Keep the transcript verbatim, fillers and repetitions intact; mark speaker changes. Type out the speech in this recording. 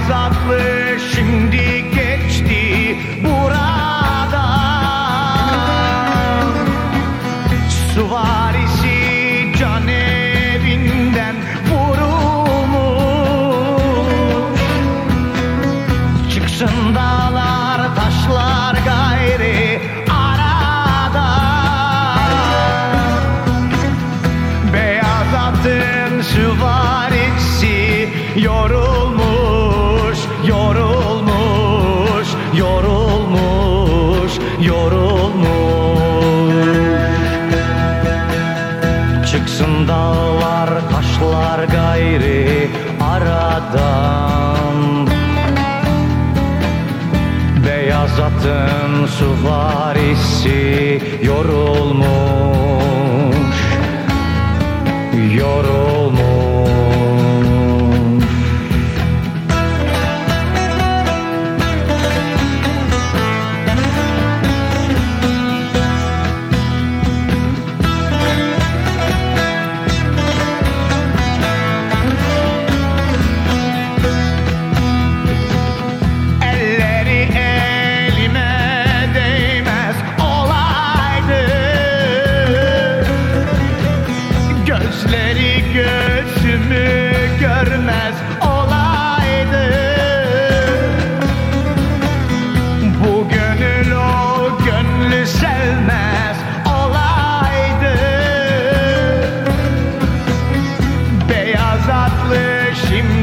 Speaker 1: Beyaz atlı şimdi geçti buradan. Süvarisi can evinden vurulmuş. Çıksın dağlar taşlar gayri beyaz atın süvarisi yorulmuş, yorulmuş, yorulmuş, yorulmuş. Çıksın dağlar taşlar gayri aradan. Beyaz atın süvarisi yorulmuş, yorulmuş. Elleri elime değmez olaydı, gözleri gözümü görmez olaydı. Bu gönül o gönlü sevmez olaydı. Beyaz atlı şimdi